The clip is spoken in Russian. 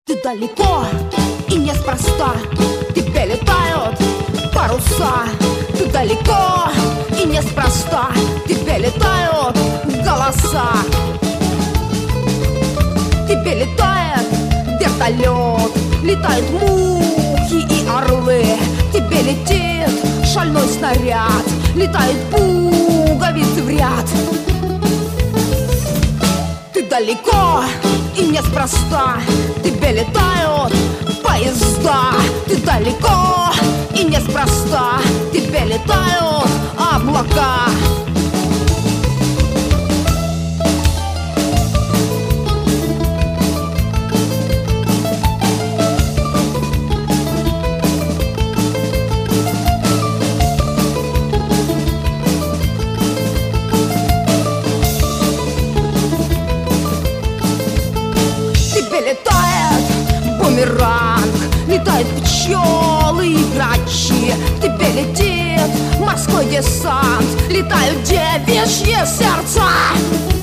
Ты далеко и неспроста, тебе летают паруса. Ты далеко и неспроста, тебе летают голоса. Тебе летает вертолет, летают мухи и орлы. Тебе летит шальной снаряд, летают пуговицы в ряд. Ты далеко и неспроста, тебе летают поезда. Ты далеко и неспроста, тебе летают облака. Летает бумеранг, летают пчелы и грачи. Тебе летит морской десант, летают девичьи сердца.